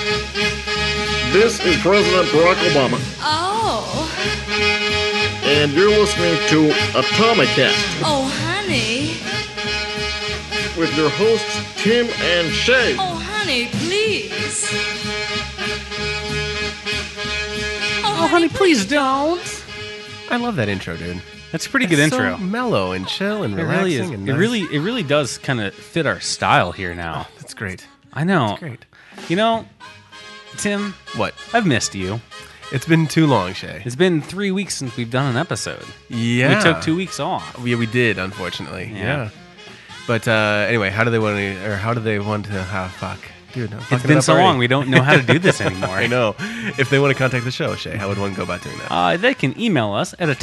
This is President Barack Obama, Oh. and you're listening to Atomicast Oh, honey. with your hosts Tim and Shay. Oh, honey, please. Oh, honey, please don't. I love that intro, dude. That's a pretty good It's intro. So mellow and chill and It relaxing. really is. And It nice. really does kind of fit our style here now. That's great. I know. That's great. You know, Tim, What? I've missed you. It's been too long, Shay. It's been 3 weeks since we've done an episode. Yeah. We took 2 weeks off. Yeah, we did, unfortunately. Yeah. Yeah. But anyway, how do they want to have fuck? Dude, I'm It's fucking been up so already. long, we don't know how to do this anymore. I know. If they want to contact the show, Shay, how would one go about doing that? They can email us at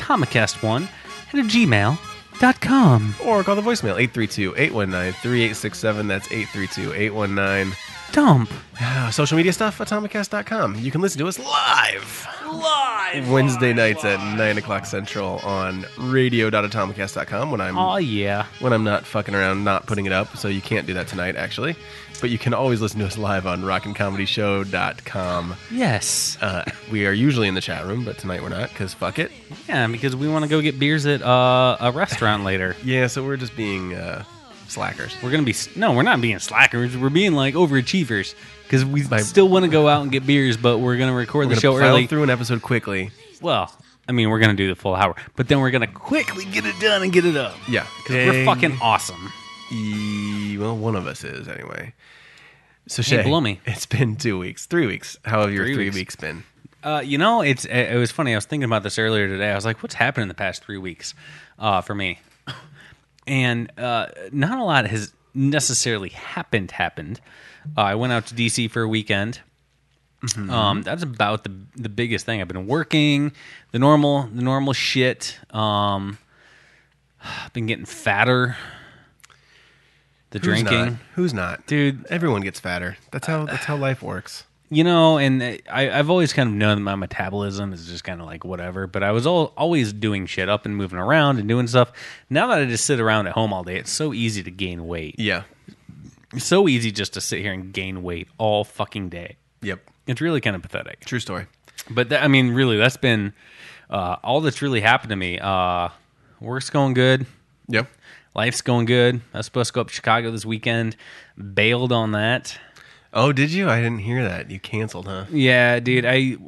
atomicast1@gmail.com. Or call the voicemail, 832-819-3867. That's 832-819. Dump. Social media stuff, atomicast.com. You can listen to us live Wednesday nights at 9 o'clock Central on radio.atomicast.com when Oh, yeah. not fucking around, not putting it up. So you can't do that tonight, actually. But you can always listen to us live on rockandcomedyshow.com. Yes. We are usually in the chat room, but tonight we're not, because fuck it. Yeah, because we want to go get beers at a restaurant later. Yeah, so we're just being slackers. We're going to be... No, we're not being slackers. We're being, like, overachievers. Because we still want to go out and get beers, but we're going to record We're the going show to plow early. through an episode quickly. Well, I mean, we're going to do the full hour. But then we're going to quickly get it done and get it up. Yeah. Because we're fucking awesome. Well, one of us is, anyway. So, Hey, Shay, blow me. It's been 2 weeks. 3 weeks. How have your 3 3 weeks. weeks been? You know, it was funny. I was thinking about this earlier today. I was like, what's happened in the past 3 weeks for me? And not a lot has necessarily happened. I went out to D.C. for a weekend. Mm-hmm. That's about the biggest thing. I've been working, the normal shit. I've been getting fatter. Drinking. Who's not? Dude. Everyone gets fatter. That's how life works. You know, and I've always kind of known that my metabolism is just kind of like whatever, but I was always doing shit up and moving around and doing stuff. Now that I just sit around at home all day, it's so easy to gain weight. Yeah. It's so easy just to sit here and gain weight all fucking day. Yep. It's really kind of pathetic. True story. But I mean, really, that's been all that's really happened to me. Work's going good. Yep. Life's going good. I was supposed to go up to Chicago this weekend. Bailed on that. Oh, did you? I didn't hear that. You canceled, huh? Yeah, dude.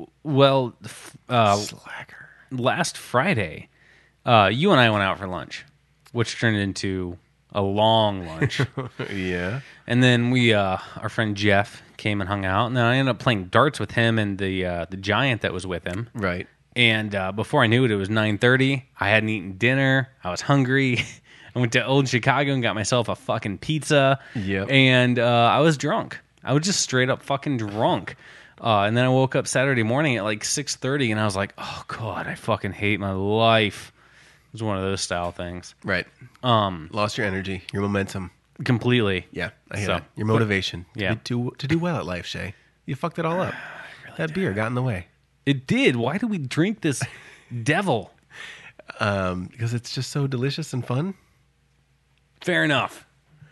Slacker. Last Friday, you and I went out for lunch, which turned into a long lunch. Yeah. And then we, our friend Jeff came and hung out, and then I ended up playing darts with him and the giant that was with him. Right. And before I knew it, it was 9:30. I hadn't eaten dinner. I was hungry. I went to Old Chicago and got myself a fucking pizza. Yep. And I was drunk. I was just straight up fucking drunk. And then I woke up Saturday morning at like 6:30, and I was like, oh, God, I fucking hate my life. It was one of those style things. Right. Lost your energy, your momentum. Completely. Yeah, I hear So, that. Your motivation. yeah. To do well at life, Shay. You fucked it all up. That beer got in the way. It did. Why do we drink this devil? Because it's just so delicious and fun. Fair enough.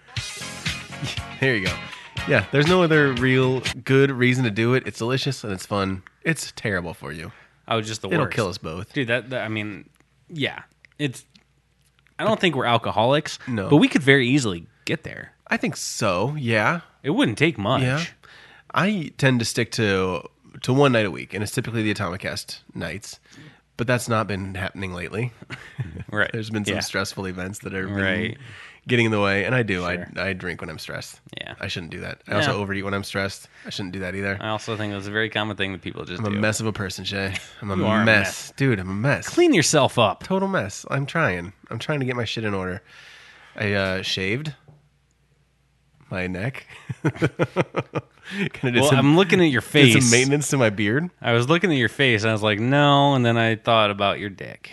There you go. Yeah, there's no other real good reason to do it. It's delicious and it's fun. It's terrible for you. I was just the It'll worst. kill us both. Dude, that I mean, yeah. I don't think we're alcoholics, No. but we could very easily get there. I think so, yeah. It wouldn't take much. Yeah. I tend to stick to one night a week, and it's typically the Atomicast nights. But that's not been happening lately. Right. There's been some Yeah. stressful events that have been Right. getting in the way, and I do. Sure. I drink when I'm stressed. Yeah. I shouldn't do that. I also Yeah. overeat when I'm stressed. I shouldn't do that either. I also think that's a very common thing that people just I'm do. a mess of a person, Shay. I'm You are a a mess. mess. Dude, I'm a mess. Clean yourself up. Total mess. I'm trying to get my shit in order. I shaved my neck. Kinda did Well, some- I'm looking at your did face. some maintenance to my beard. I was looking at your face, and I was like, no, and then I thought about your dick.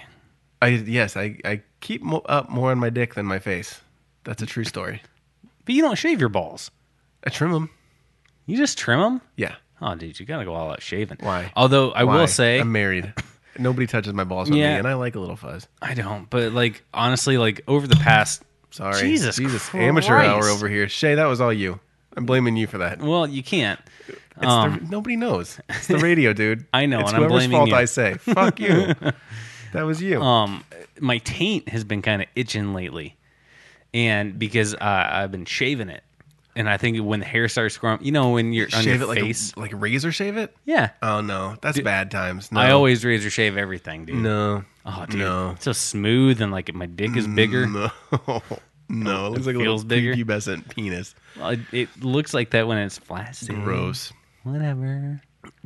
I keep up more on my dick than my face. That's a true story. But you don't shave your balls. I trim them. You just trim them? Yeah. Oh, dude, you gotta go all out shaving. Why? Although I Why? will say, I'm married. Nobody touches my balls with Yeah. me, and I like a little fuzz. I don't. But like, honestly, like over the past, Sorry. Jesus Amateur Christ. hour over here. Shay, that was all you. I'm blaming you for that. well, you can't. Nobody knows. It's the radio, dude. I know, It's and I'm whoever's blaming fault you. I say. Fuck you. That was you. My taint has been kind of itching lately, and because I've been shaving it, and I think when the hair starts growing, when you're on shave your it face, like razor shave it? yeah. Oh no, that's bad times. No. I always razor shave everything, dude. no. Oh, dude, No. it's so smooth, and like my dick is bigger. No. No, it looks like a feels little bigger? pubescent penis. Well, it looks like that when it's flaccid. Gross. Whatever.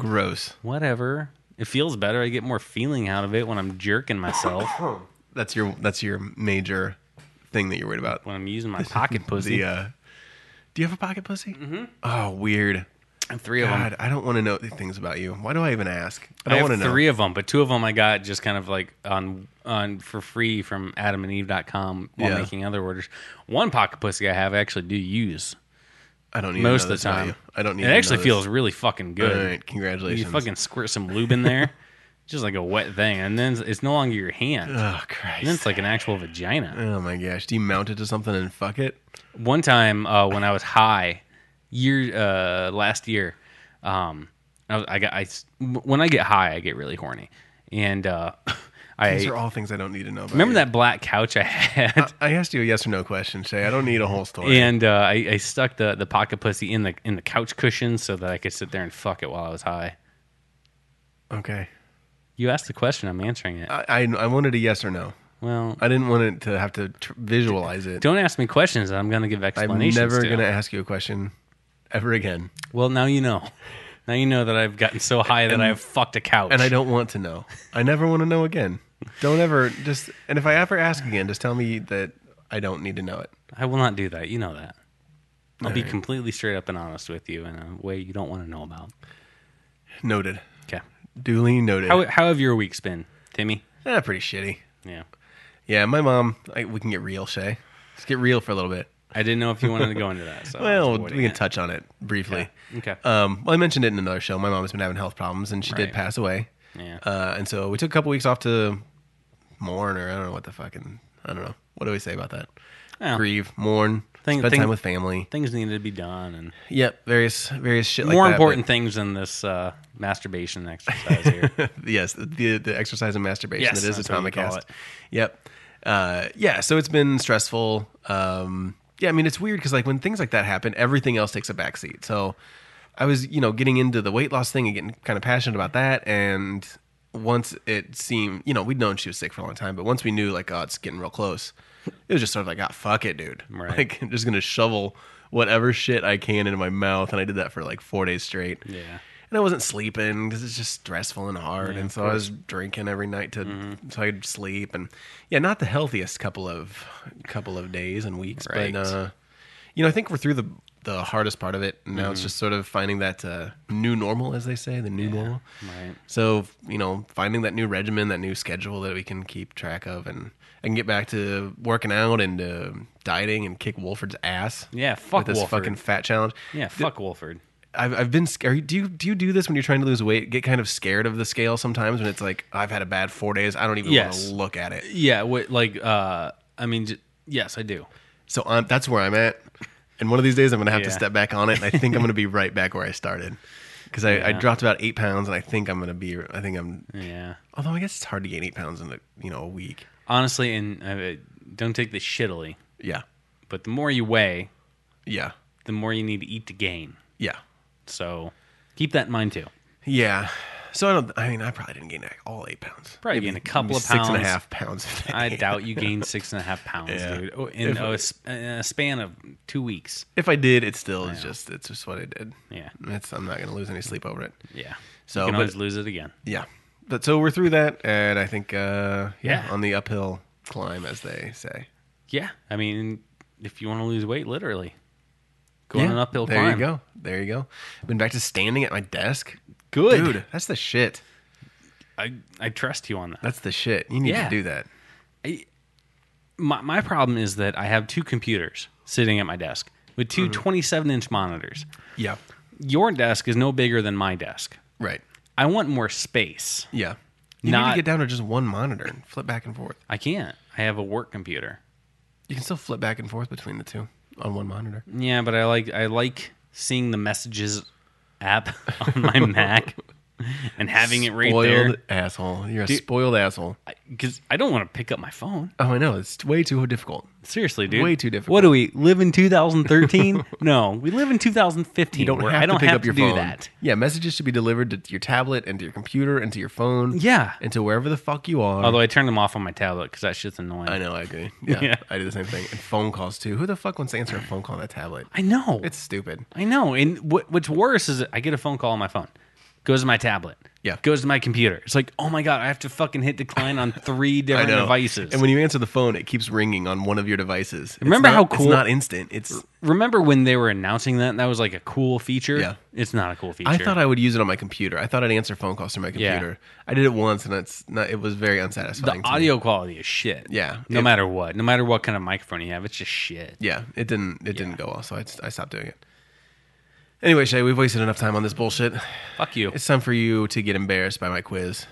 It feels better. I get more feeling out of it when I'm jerking myself. That's your major thing that you're worried about. When I'm using my pocket pussy. Do you have a pocket pussy? Mm-hmm. Oh, weird. I have 3 of them. God, I don't want to know things about you. Why do I even ask? I I don't have want to know. 3 of them, but 2 of them I got just kind of like on for free from AdamandEve.com while Yeah. making other orders. One pocket pussy I have I actually do use I don't need most to know of this the about time. you. I don't need. It to actually know feels this. really fucking good. All right, congratulations. You fucking squirt some lube in there, just like a wet thing, and then it's no longer your hand. Oh Christ. And then it's like an actual vagina. Oh my gosh. Do you mount it to something and fuck it? One time when I was high, last year, when I get high, I get really horny, and These are all things I don't need to know about. remember you. that black couch I had, I asked you a yes or no question, Shay. I don't need a whole story. and I stuck the pocket pussy in the couch cushion so that I could sit there and fuck it while I was high. Okay. You asked the question, I'm answering it. I wanted a yes or no. Well, I didn't want it to have to visualize it. don't ask me questions that I'm going to give I'm explanations. never to. going to ask you a question ever again. Well, now you know. Now you know that I've gotten so high that I've fucked a couch. And I don't want to know. I never want to know again. Don't ever just. And if I ever ask again, just tell me that I don't need to know it. I will not do that. You know that. I'll be Alright. completely straight up and honest with you in a way you don't want to know about. Noted. Okay. Duly noted. How have your weeks been, Timmy? Pretty shitty. Yeah. Yeah, my mom. We can get real, Shay. Let's get real for a little bit. I didn't know if you wanted to go into that. So I was Well, avoiding we can it. touch on it briefly. Okay. Well, I mentioned it in another show. My mom has been having health problems, and she did Right. pass away. Yeah. And so we took a couple weeks off to mourn, or I don't know what the fucking. I don't know. What do we say about that? Well, Grieve, mourn, Thing- spend thing- time with family. things needed to be done, and Yep, various shit like more that. important things than this masturbation exercise here. but- yes, the exercise and masturbation Yes, that is that's what you Atomic call Cast. it. Yep. Yeah, so it's been stressful. Yeah, I mean, it's weird because like when things like that happen, everything else takes a backseat. So I was, getting into the weight loss thing and getting kind of passionate about that. And once it seemed, we'd known she was sick for a long time, but once we knew like, oh, it's getting real close, it was just sort of like, oh, fuck it, dude. Right. Like, I'm just going to shovel whatever shit I can into my mouth. And I did that for like 4 days straight. Yeah. And I wasn't sleeping because it's just stressful and hard. Yeah, and of so I was drinking every night so I could sleep. And yeah, not the healthiest couple of days and weeks. Right. But, I think we're through the hardest part of it. And now it's just sort of finding that new normal, as they say, the new normal. Right. So, finding that new regimen, that new schedule that we can keep track of. And I can get back to working out and dieting and kick Wolford's ass. Yeah, fuck with this Wolford. fucking fat challenge. Yeah, fuck Wolford. I've been scared. Do you do this when you're trying to lose weight? Get kind of scared of the scale sometimes when it's like I've had a bad 4 days. I don't even want Yes. to look at it. Yeah, yes, I do. So that's where I'm at. And one of these days I'm gonna have to Yeah. step back on it. And I think I'm gonna be right back where I started because I Yeah. dropped about 8 pounds, and I think I'm. Yeah. Although I guess it's hard to gain 8 pounds in a week. Honestly, and don't take this shittily, Yeah, but the more you weigh, yeah, the more you need to eat to gain. yeah, So keep that in mind too. yeah. So I probably didn't gain all 8 pounds. Probably Maybe- gain a couple maybe of pounds. 6.5 pounds. I doubt you gained 6.5 pounds, Yeah. dude. In a span of 2 weeks. If I did, it still is it's just what I did. Yeah. I'm not gonna lose any sleep over it. Yeah. So, you can but- always lose it again. Yeah. But so we're through that, and I think, Yeah. on the uphill climb, as they say. Yeah. I mean, if you want to lose weight, literally, go on an uphill there climb. you go. There you go. Been back to standing at my desk. Good. Dude, that's the shit. I trust you on that. That's the shit. You need Yeah. to do that. My problem is that I have 2 computers sitting at my desk with 2 27-inch monitors. Yeah. Your desk is no bigger than my desk. Right. I want more space. Yeah. You need Not- to get down to just one monitor and flip back and forth. I can't. I have a work computer. You can still flip back and forth between the two on one monitor. Yeah, but I like seeing the messages app on my Mac and having it right there. Spoiled asshole. You're a spoiled asshole. Because I don't want to pick up my phone. Oh, I know. It's way too difficult. Seriously, dude. Way too difficult. What do we live in 2013? No, we live in 2015. You don't where have I don't to pick have up to your do phone. that. Yeah, messages should be delivered to your tablet and to your computer and to your phone. Yeah. And to wherever the fuck you are. Although I turned them off on my tablet because that shit's annoying. I know, I agree. Yeah, Yeah. I do the same thing. And phone calls too. Who the fuck wants to answer a phone call on a tablet? I know. It's stupid. I know. And what's worse is I get a phone call on my phone. Goes to my tablet. Yeah. Goes to my computer. It's like, oh my God, I have to fucking hit decline on 3 I different know. devices. And when you answer the phone, it keeps ringing on one of your devices. Remember It's not- how cool- It's not instant. It's. Remember when they were announcing that? That was like a cool feature? Yeah. It's not a cool feature. I thought I would use it on my computer. I thought I'd answer phone calls through my computer. I did it once, and it was very the unsatisfying. to me. audio quality is shit. Yeah. No matter what. No matter what kind of microphone you have, it's just shit. Yeah, it didn't go well, so I stopped doing it. Anyway, Shay, we've wasted enough time on this bullshit. Fuck you. It's time for you to get embarrassed by my quiz.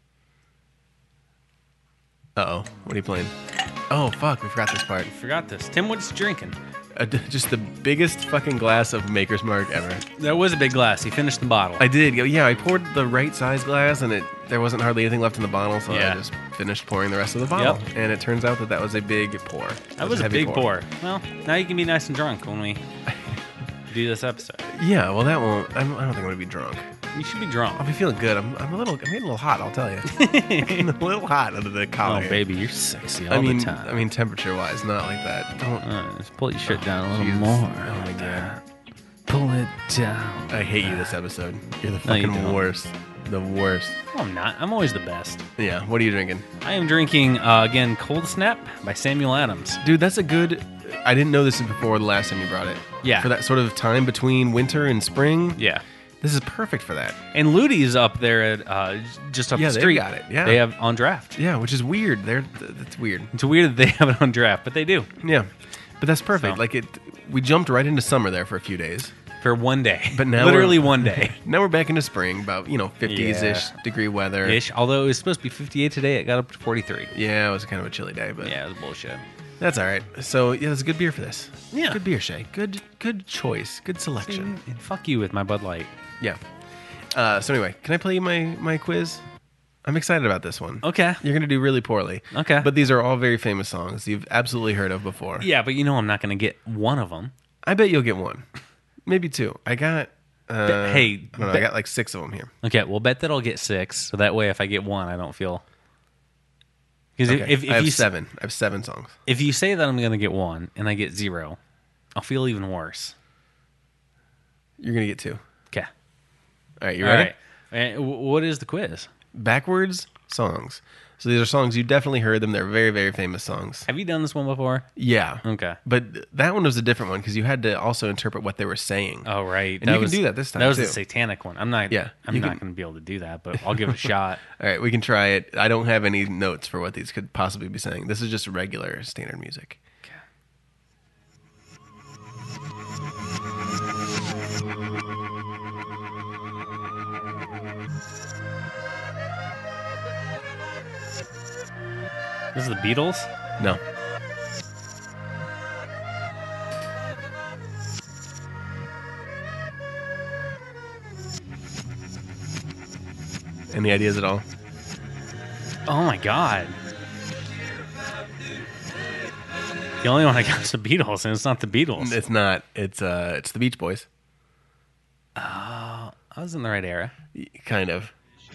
Uh-oh. What are you playing? Oh, fuck. We forgot this part. Forgot this. Tim, what's drinking? Just the biggest fucking glass of Maker's Mark ever. That was a big glass. He finished the bottle. I did. Yeah, I poured the right size glass, and there wasn't hardly anything left in the bottle, so Yeah. I just finished pouring the rest of the bottle. Yep. And it turns out that was a big pour. That was a heavy big pour. Well, now you can be nice and drunk when we do this episode. Yeah, well, that won't. I don't think I'm going to be drunk. You should be drunk. I'll be feeling good. I'm getting a little hot, I'll tell you. I'm a little hot under the collar. Oh, here. baby, you're sexy all I mean, the time. temperature-wise, not like that. Don't. Just pull your shirt down a little Jesus. more. Oh my god. Pull it down. I hate you this episode. You're the No, you fucking don't. worst. The worst. No, I'm not. I'm always the best. Yeah. What are you drinking, I am drinking, again, Cold Snap by Samuel Adams. dude? That's a good. I didn't know this before the last time you brought it. Yeah. For that sort of time between winter and spring. Yeah. This is perfect for that. And Ludi's up there at just up Yeah, the they've street. got it, yeah. They have on draft. Yeah, which is weird. That's weird. It's weird that they have it on draft, but they do. Yeah, but that's perfect. So. Like it, we jumped right into summer there for a few days. For one day. But now literally we're- one day. Now we're back into spring, about 50s ish Yeah. degree weather. Ish. Although it was supposed to be 58 today, it got up to 43. Yeah, it was kind of a chilly day, but Yeah, it was bullshit. that's all right. So yeah, that's a good beer for this. Yeah. Good beer, Shay. Good choice. Good selection. And fuck you with my Bud Light. Yeah. So anyway, can I play you my quiz? I'm excited about this one. Okay. You're gonna do really poorly. Okay. But these are all very famous songs you've absolutely heard of before. Yeah, but you know I'm not going to get one of them. I bet you'll get one, maybe two. I got. hey, I don't know, I got like 6 of them here. Okay, well, bet that I'll get 6, so that way if I get one, I don't feel... Because Okay. if I have you 7. I have 7 songs. if you say that I'm going to get one and I get 0, I'll feel even worse. You're gonna get 2. Okay. All right, you All ready? right. And what is the quiz? Backwards songs. So these are songs you definitely heard them. They're very, very famous songs. Have you done this one before? Yeah. Okay. But that one was a different one because you had to also interpret what they were saying. Oh, right. And you can do that this time, That was too. the satanic one. I'm not. Yeah, I'm you not can- going to be able to do that, but I'll give it a shot. All right, we can try it. I don't have any notes for what these could possibly be saying. This is just regular standard music. This is the Beatles. No. Any ideas at all? Oh my god. The only one I got is the Beatles, and it's not the Beatles. It's not. It's the Beach Boys. I was in the right era. Kind of.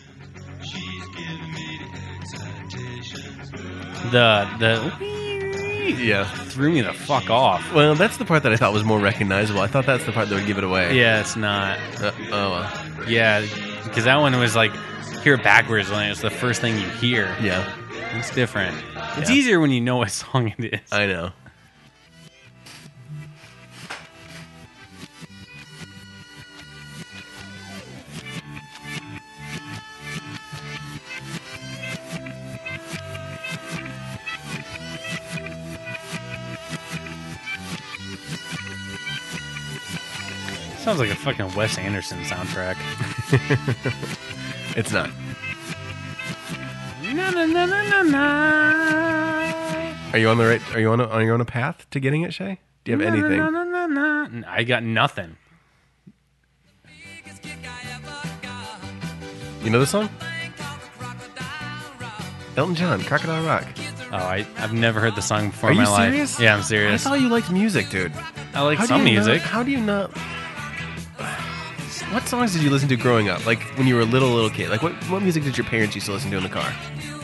The Yeah. threw me the fuck off. Well, that's the part that I thought was more recognizable. I thought that's the part that would give it away. Yeah, it's not. Oh well. Yeah, because that one was like hear it backwards, and it's the first thing you hear. Yeah. It's different. It's Yeah. easier when you know what song it is. I know. Sounds like a fucking Wes Anderson soundtrack. It's not. Na na na na na na. Are you on the right? Are you on a path to getting it, Shay? Do you have anything? Na, na, na, na, na. I got nothing. You know the song? Elton John, Crocodile Rock. Oh, I've never heard the song before Are in my you life. serious? Yeah, I'm I serious. thought you liked music, dude. I like How do some you not- music. How do you not? What songs did you listen to growing up? Like when you were a little kid? Like what music did your parents used to listen to in the car?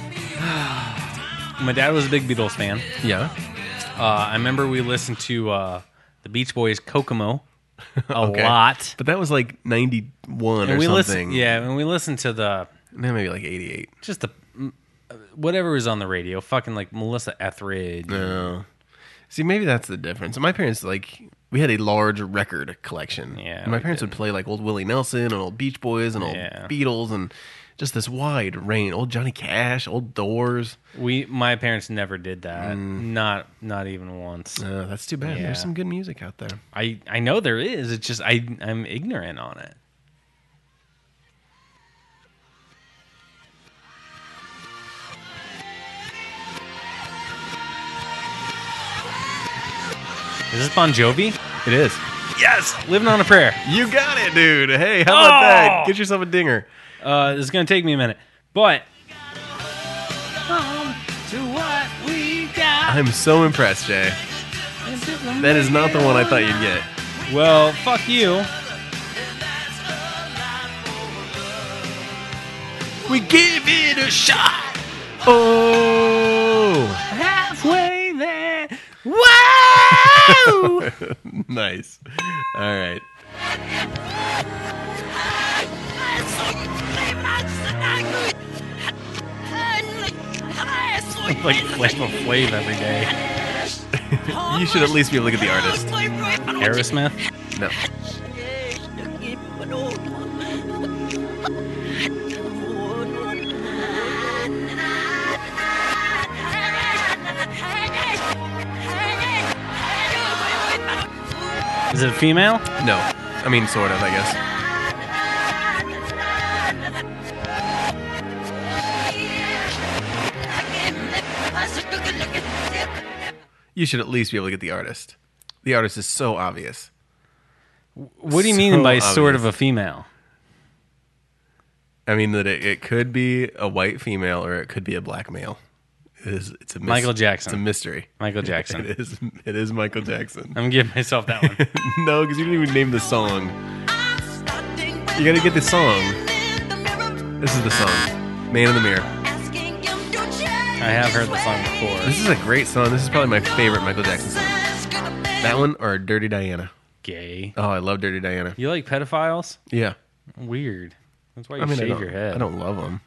My dad was a big Beatles fan. Yeah. I remember we listened to the Beach Boys' Kokomo a Okay. lot. But that was like 91 And or we something. listened, yeah, and we listened to the No, maybe like 88. just the whatever was on the radio, fucking like Melissa Etheridge. No. See, maybe that's the difference. My parents, like, we had a large record collection. Yeah, And my we parents would play, like, old Willie Nelson and old Beach Boys and old Yeah. Beatles and just this wide range. Old Johnny Cash, old Doors. My parents never did that. Not even once. That's too bad. Yeah. There's some good music out there. I know there is. It's just I'm ignorant on it. Is this Bon Jovi? It is. Yes, Living on a Prayer. You got it, dude. Hey, how about that? Oh! Get yourself a dinger. This is gonna take me a minute, but to what we got. I'm so impressed, Jay. That is not the one I thought you'd get. Well, fuck you. We give it a shot. Oh. Halfway there. Wow! Nice. All right. Like Flavor Flav every day. You should at least be able to get the artist. Aerosmith. No. Is it a female? No. I mean, sort of, I guess. You should at least be able to get the artist. The artist is so obvious. What do you So mean by sort obvious. of a female? I mean that it could be a white female or it could be a black male. It's a Michael Jackson. It's a mystery. Michael Jackson. It is Michael Jackson. I'm giving myself that one. No, because you didn't even name the song. You gotta get the song. This is the song. Man in the Mirror. I have heard the song before. This is a great song. This is probably my favorite Michael Jackson song. That one or Dirty Diana. Gay. Oh, I love Dirty Diana. You like pedophiles? Yeah. Weird. That's why you I mean, shave your head. I don't love them.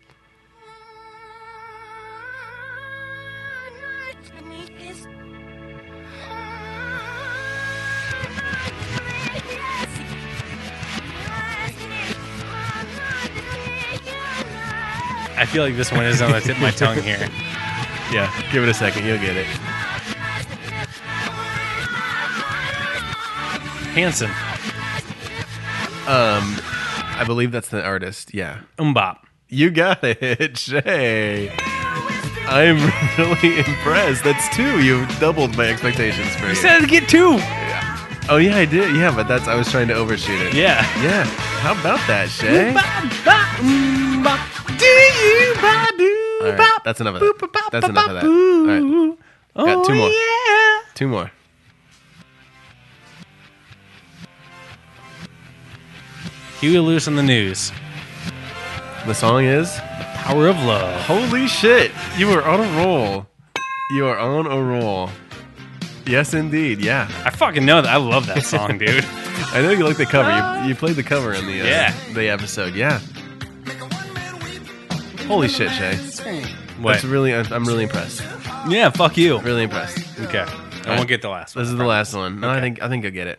I feel like this one is on the tip of my tongue here. Yeah, give it a second. You'll get it. Hanson. I believe that's the artist. Yeah. Mbop. You got it, Shay. I'm really impressed. That's two. You've doubled my expectations for you. You said to get two. Oh, yeah, I did. Yeah, but I was trying to overshoot it. Yeah. Yeah. How about that, Shay? All right, that's enough of that. That's enough of that. All right. Got two more. Yeah. Two more. Huey Lewis on the news. The song is Power of Love. Holy shit. You are on a roll. You are on a roll. Yes, indeed. Yeah. I fucking know that. I love that song, dude. I know you like the cover. You played the cover in the Yeah. the episode. Yeah. Holy shit, Shay. What? That's really. I'm really impressed. Yeah, fuck you. Really impressed. Okay. I won't get the last one. This is the last one. No, Okay. I think you'll get it.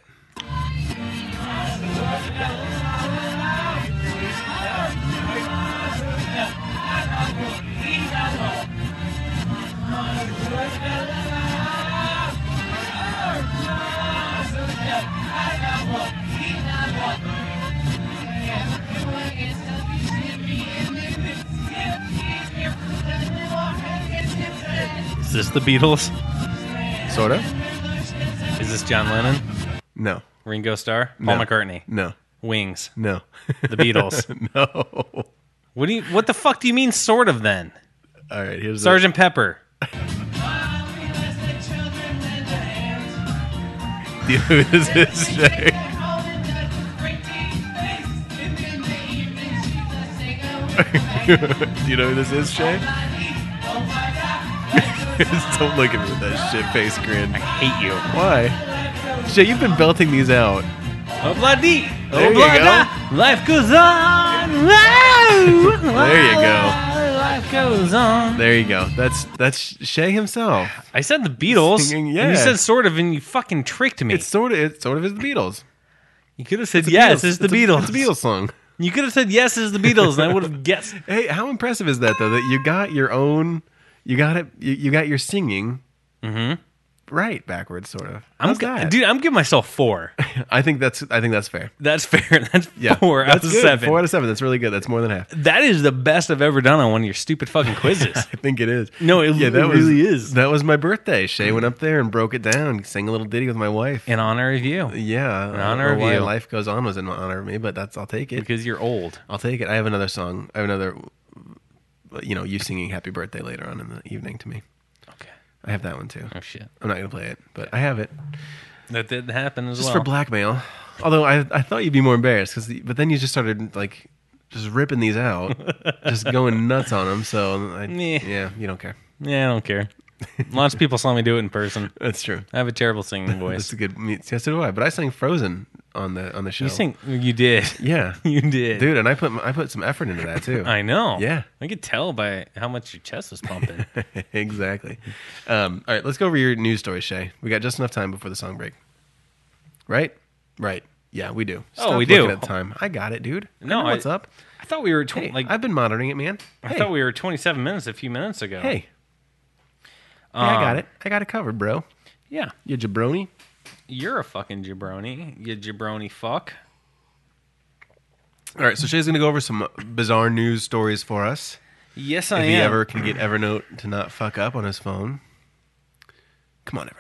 Is this the Beatles? Sort of. Is this John Lennon? No. Ringo Starr? No. Paul McCartney? No. Wings? No. The Beatles? No. What the fuck do you mean, sort of? Then All right, here's Sergeant Pepper. Do you know who this is, Shay? Do you know who this is, Shay? Don't look at me with that shit face grin. I hate you. Why? Shay, you've been belting these out. Obladi. There you Oblada. Life goes on. Whoa. There you go. Life goes on. There you go. That's Shay himself. I said the Beatles. Singing, And yeah. you said sort of, and you fucking tricked me. It sort of is the Beatles. You could have said yes, it's the Beatles. It's a Beatles song. You could have said yes, it's the Beatles, and I would have guessed. Hey, how impressive is that though? That you got your own. You got it. You got your singing. Right backwards, sort of. How's that? Dude, I'm giving myself 4. I think that's fair. That's fair. That's Yeah, 4 out that's of good. 7. 4 out of 7. That's really good. That's more than half. That is the best I've ever done on one of your stupid fucking quizzes. I think it is. No, it really is. That was my birthday. Shay went up there and broke it down, sang a little ditty with my wife. In honor of you. Yeah, In honor of why you. Life Goes On was in honor of me, but I'll take it. Because you're old. I'll take it. I have another song. I have another, you singing Happy Birthday later on in the evening to me. Okay. I have that one too. Oh, shit. I'm not going to play it, but I have it. That did happen as Just well. for blackmail. Although I thought you'd be more embarrassed, but then you just started, just ripping these out, just going nuts on them, so yeah, you don't care. Yeah, I don't care. Lots of people saw me do it in person. That's true. I have a terrible singing That's voice. a good. Yes, so do I. But I sang Frozen on the show. You did. Yeah, You did. dude, and I put some effort into that too. I know. Yeah. I could tell by how much your chest was pumping. Exactly. All right, let's go over your news story, Shay. We got just enough time before the song break. Right. Yeah, we do. Oh, we looking do. At the time. I got it, dude. No, I know what's up. I thought we were Hey, I've been monitoring it, man. I thought we were 27 minutes a few minutes ago. Hey. I got it. I got it covered, bro. Yeah. You jabroni. You're a fucking jabroni. You jabroni fuck. All right, so Shay's going to go over some bizarre news stories for us. Yes, I If am. he ever can get Evernote to not fuck up on his phone. Come on, Evernote.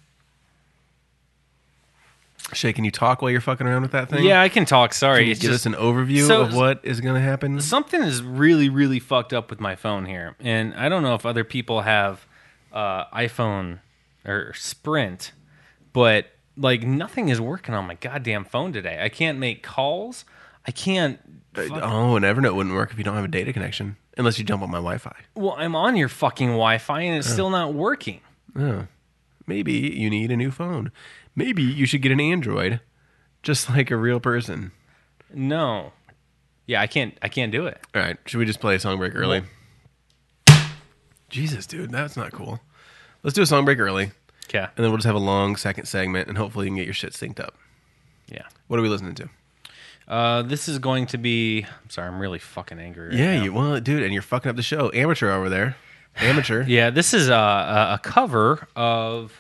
Shay, can you talk while you're fucking around with that thing? Yeah, I can talk. Sorry. Can you It's give just us an overview So- of what is going to happen? something is really, really fucked up with my phone here. And I don't know if other people have iPhone or Sprint, but nothing is working on my goddamn phone today. I can't make calls. I can't. Oh, and Evernote wouldn't work if you don't have a data connection. Unless you jump on my Wi-Fi. Well, I'm on your fucking Wi-Fi and it's still not working. Oh. Maybe you need a new phone. Maybe you should get an Android, just like a real person. No. Yeah, I can't do it. All right, should we just play a song break early? Jesus, dude, that's not cool. Let's do a song break early, Okay. and then we'll just have a long second segment, and hopefully you can get your shit synced up. Yeah. What are we listening to? This is going to be. I'm sorry, I'm really fucking angry. Right Yeah, now. dude, and you're fucking up the show. Amateur over there. Amateur. Yeah, this is a cover of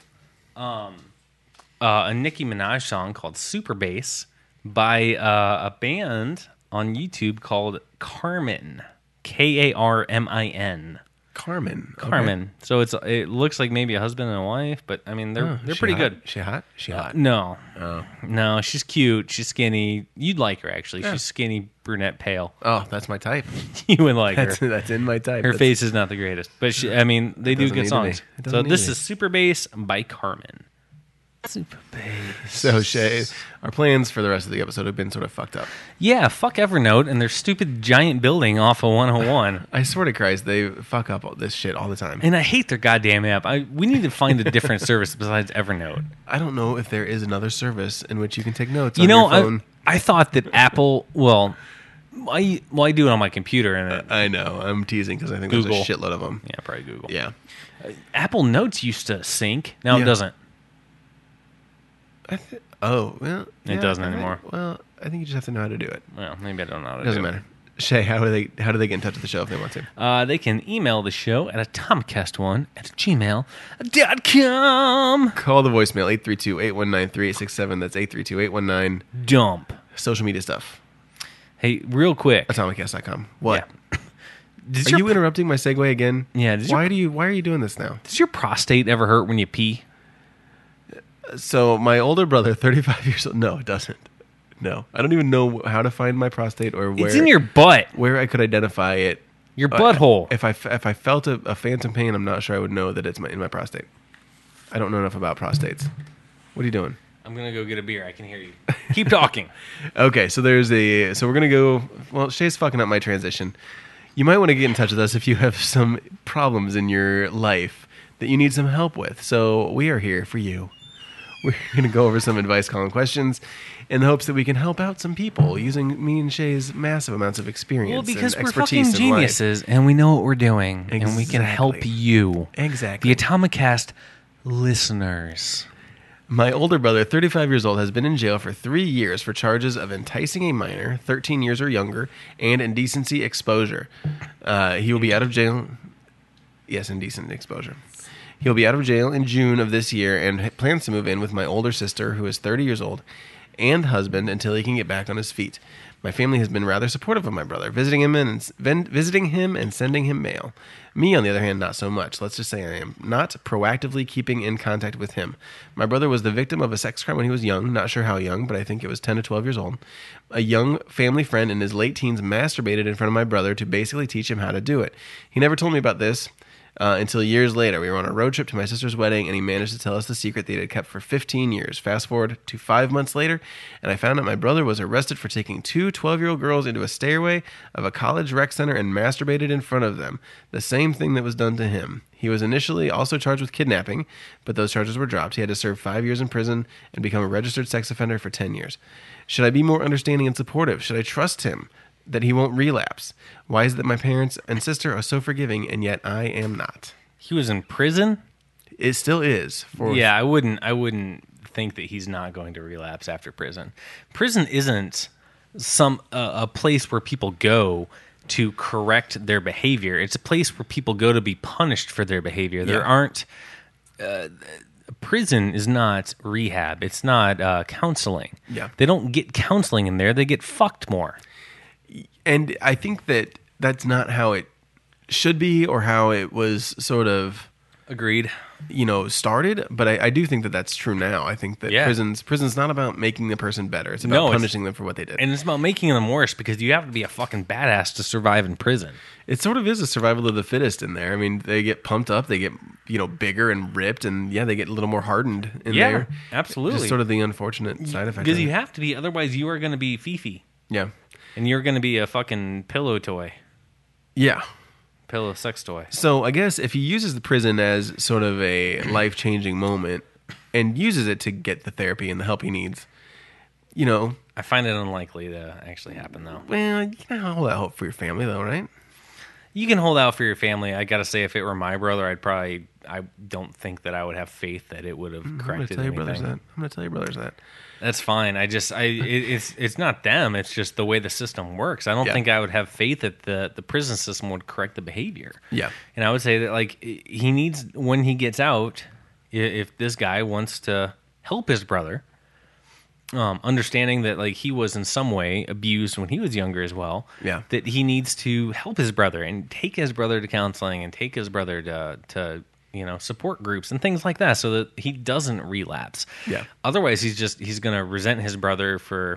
a Nicki Minaj song called Super Bass by a band on YouTube called Carmen. Karmin. Carmen. Okay. Carmen. So it looks like maybe a husband and a wife, but I mean they're She pretty hot? good. She hot? She hot? No, Oh. no, she's cute. She's skinny. You'd like her actually. She's skinny, brunette, pale. Oh, that's my type. You would like her. That's in my type. Her That's- face is not the greatest, but I mean, they do doesn't good need to be. songs. It doesn't So need this to be. is Super Bass by Carmen. Super Bass. So, Shay, our plans for the rest of the episode have been sort of fucked up. Yeah, fuck Evernote and their stupid giant building off of 101. I swear to Christ, they fuck up all this shit all the time. And I hate their goddamn app. We need to find a different service besides Evernote. I don't know if there is another service in which you can take notes You on know, your phone. I thought that Apple. Well, I do it on my computer and I know. I'm teasing because I think Google. there's a shitload of them. yeah, probably Google. Yeah. Apple Notes used to sync. Now Yeah. it doesn't. Oh, well. It doesn't anymore. Well, I think you just have to know how to do it. Well, maybe I don't know how to It doesn't do matter. Shay, how do they get in touch with the show if they want to? it. They can email the show at atomicast1@gmail.com. Call the voicemail 832-819-3867. That's 832-819. Dump. Social media stuff. Hey, real quick. Atomicast.com. What? Yeah. Does Are you interrupting my segue again? Yeah, does your- Why are you doing this now? Does your prostate ever hurt when you pee? So my older brother, 35 years old. No, it doesn't. No, I don't even know how to find my prostate or where It's in your butt. where I could identify it. Your butthole. If I felt a phantom pain, I'm not sure I would know that it's in my prostate. I don't know enough about prostates. What are you doing? I'm going to go get a beer. I can hear you. Keep talking. Okay, so we're gonna go. Well, Shay's fucking up my transition. You might want to get in touch with us if you have some problems in your life that you need some help with. So we are here for you. We're gonna go over some advice column questions in the hopes that we can help out some people using me and Shay's massive amounts of experience. Well, because and we're expertise fucking in life. geniuses and we know what we're doing and we can help Exactly. you. Exactly. The Atomicast listeners. My older brother, 35 years old, has been in jail for 3 years for charges of enticing a minor, 13 years or younger, and indecency exposure. He will be out of jail. Yes, indecent exposure. He'll be out of jail in June of this year and plans to move in with my older sister, who is 30 years old, and husband until he can get back on his feet. My family has been rather supportive of my brother, visiting him and sending him mail. Me, on the other hand, not so much. Let's just say I am not proactively keeping in contact with him. My brother was the victim of a sex crime when he was young, not sure how young, but I think it was 10 to 12 years old. A young family friend in his late teens masturbated in front of my brother to basically teach him how to do it. He never told me about this until years later. We were on a road trip to my sister's wedding, and he managed to tell us the secret that he had kept for 15 years. Fast forward to 5 months later, and I found out my brother was arrested for taking two 12-year-old girls into a stairway of a college rec center and masturbated in front of them. The same thing that was done to him. He was initially also charged with kidnapping, but those charges were dropped. He had to serve 5 years in prison and become a registered sex offender for 10 years. Should I be more understanding and supportive? Should I trust him that he won't relapse? Why is it that my parents and sister are so forgiving and yet I am not? He was in prison? It still is. Yeah, I wouldn't think that he's not going to relapse after prison. Prison isn't a place where people go to correct their behavior. It's a place where people go to be punished for their behavior. There aren't prison is not rehab. It's not counseling. Yeah. They don't get counseling in there. They get fucked more. And I think that that's not how it should be or how it was sort of, Agreed. Started. But I do think that that's true now. I think that prison's not about making the person better. It's about punishing them for what they did. And it's about making them worse because you have to be a fucking badass to survive in prison. It sort of is a survival of the fittest in there. I mean, they get pumped up, they get bigger and ripped, and they get a little more hardened in there. Absolutely. Just sort of the unfortunate side effect. Because you have to be, otherwise you are going to be Fifi. Yeah. And you're going to be a fucking pillow toy. Yeah. Pillow sex toy. So I guess if he uses the prison as sort of a life-changing moment and uses it to get the therapy and the help he needs, I find it unlikely to actually happen, though. well, you can hold out hope for your family, though, right? You can hold out for your family. I got to say, if it were my brother, I don't think that I would have faith that it would have corrected anything. I'm going to tell your brothers that. That's fine. It's not them. It's just the way the system works. I don't think I would have faith that the prison system would correct the behavior. Yeah. And I would say that he needs, when he gets out, if this guy wants to help his brother, understanding that he was in some way abused when he was younger as well. Yeah. That he needs to help his brother and take his brother to counseling and take his brother to support groups and things like that, so that he doesn't relapse. Yeah. Otherwise, he's going to resent his brother for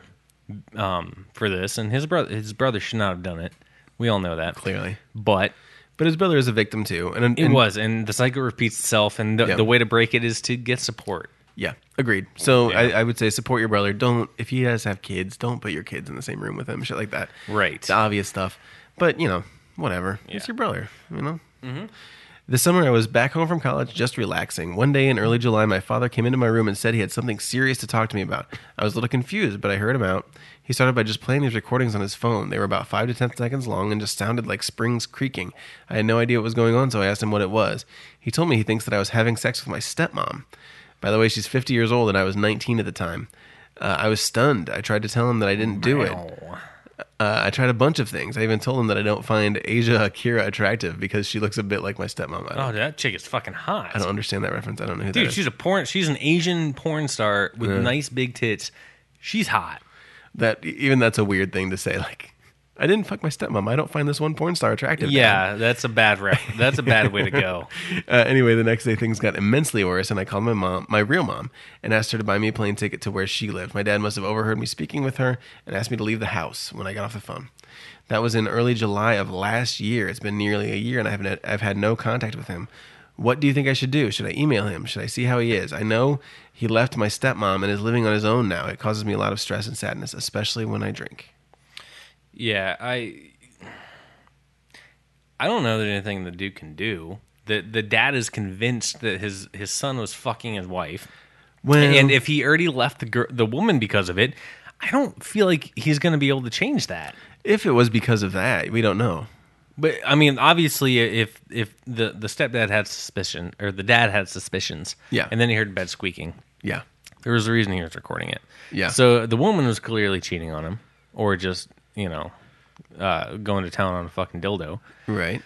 this, and his brother should not have done it. We all know that Clearly. but his brother is a victim too, and and the cycle repeats itself, and the way to break it is to get support. Yeah, agreed. So I would say support your brother. Don't, if he does have kids, don't put your kids in the same room with him. Shit like that. Right. The obvious stuff. But whatever. Yeah. It's your brother. Mm-hmm. This summer, I was back home from college, just relaxing. One day in early July, my father came into my room and said he had something serious to talk to me about. I was a little confused, but I heard him out. He started by just playing these recordings on his phone. They were about 5 to 10 seconds long and just sounded like springs creaking. I had no idea what was going on, so I asked him what it was. He told me he thinks that I was having sex with my stepmom. By the way, she's 50 years old, and I was 19 at the time. I was stunned. I tried to tell him that I didn't do it. I tried a bunch of things. I even told him that I don't find Asia Akira attractive because she looks a bit like my stepmom. Oh, that chick is fucking hot. I don't understand that reference. I don't know who that Dude, is. she's an Asian porn star with nice big tits. She's hot. That's a weird thing to say. I didn't fuck my stepmom. I don't find this one porn star attractive. Dad." Yeah, that's a bad That's a bad way to go. Anyway, the next day things got immensely worse, and I called my real mom, and asked her to buy me a plane ticket to where she lived. My dad must have overheard me speaking with her and asked me to leave the house when I got off the phone. That was in early July of last year. It's been nearly a year, and I've had no contact with him. What do you think I should do? Should I email him? Should I see how he is? I know he left my stepmom and is living on his own now. It causes me a lot of stress and sadness, especially when I drink. Yeah, I don't know that anything the dude can do. The dad is convinced that his son was fucking his wife, and if he already left the woman because of it, I don't feel like he's going to be able to change that. If it was because of that, we don't know. But I mean, obviously, if the stepdad had suspicion, or the dad had suspicions, Yeah. and then he heard bed squeaking, Yeah. there was a reason he was recording it. Yeah. So the woman was clearly cheating on him, or just going to town on a fucking dildo. Right.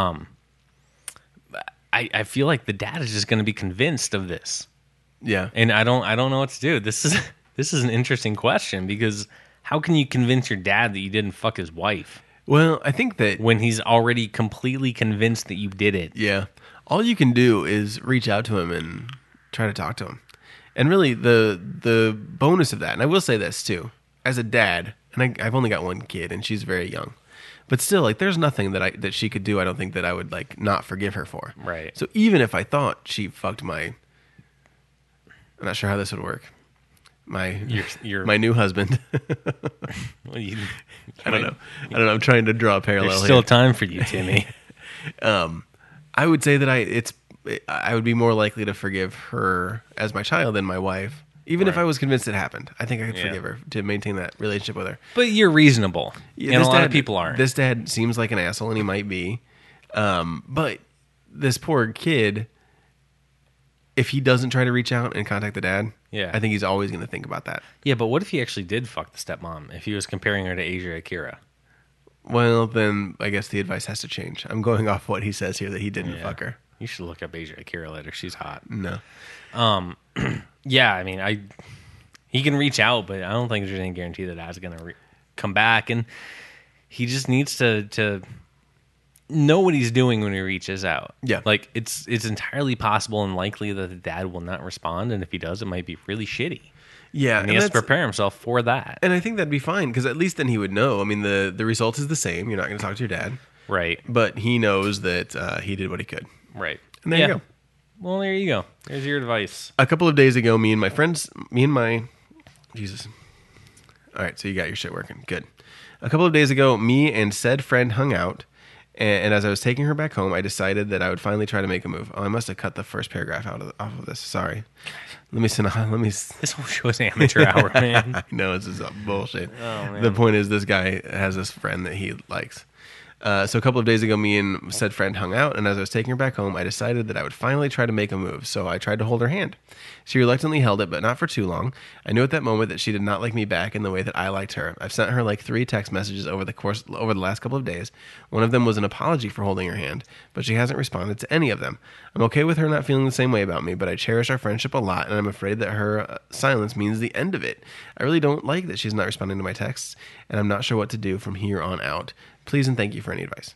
I feel like the dad is just going to be convinced of this, Yeah. and I don't know what to do. This is an interesting question, because how can you convince your dad that you didn't fuck his wife Well, I think that when he's already completely convinced that you did it? yeah, all you can do is reach out to him and try to talk to him. And really, the bonus of that, and I will say this too, as a dad, and I've only got one kid, and she's very young, but still, like, there's nothing that she could do. I don't think that I would like not forgive her for. Right. So even if I thought she fucked I'm not sure how this would work. Your My new husband. well, I don't know. I'm trying to draw a parallel. There's still here. time for you, Timmy. I would say that I would be more likely to forgive her as my child than my wife, even if Right. I was convinced it happened. I think I could Yeah. forgive her to maintain that relationship with her. But you're reasonable, Yeah, and a this lot dad- of people aren't. This dad seems like an asshole, and he might be. But this poor kid, if he doesn't try to reach out and contact the dad, Yeah. I think he's always going to think about that. Yeah, but what if he actually did fuck the stepmom? If he was comparing her to Asia Akira? Well, then I guess the advice has to change. I'm going off what he says here that he didn't Yeah. fuck her. You should look up Asia Akira later. She's hot. No. Yeah, I mean, he can reach out, but I don't think there's any guarantee that Dad's going to come back. And he just needs to know what he's doing when he reaches out. Yeah. Like, it's entirely possible and likely that the dad will not respond. And if he does, it might be really shitty. Yeah, And he has to prepare himself for that. And I think that'd be fine because at least then he would know. I mean, the result is the same. You're not going to talk to your dad, Right. but he knows that he did what he could. Right. And there you go. Well, there you go. There's your advice. A couple of days ago, Jesus. All right, so you got your shit working. Good. A couple of days ago, me and said friend hung out, and as I was taking her back home, I decided that I would finally try to make a move. Oh, I must have cut the first paragraph off of this. Sorry. Let me. This whole show is amateur hour, man. I know this is bullshit. Oh, man. The point is, this guy has this friend that he likes. So a couple of days ago, me and said friend hung out, and as I was taking her back home, I decided that I would finally try to make a move. So I tried to hold her hand. She reluctantly held it, but not for too long. I knew at that moment that she did not like me back in the way that I liked her. I've sent her like 3 text messages over the last couple of days. One of them was an apology for holding her hand, but she hasn't responded to any of them. I'm okay with her not feeling the same way about me, but I cherish our friendship a lot, and I'm afraid that her silence means the end of it. I really don't like that she's not responding to my texts, and I'm not sure what to do from here on out. Please and thank you for any advice.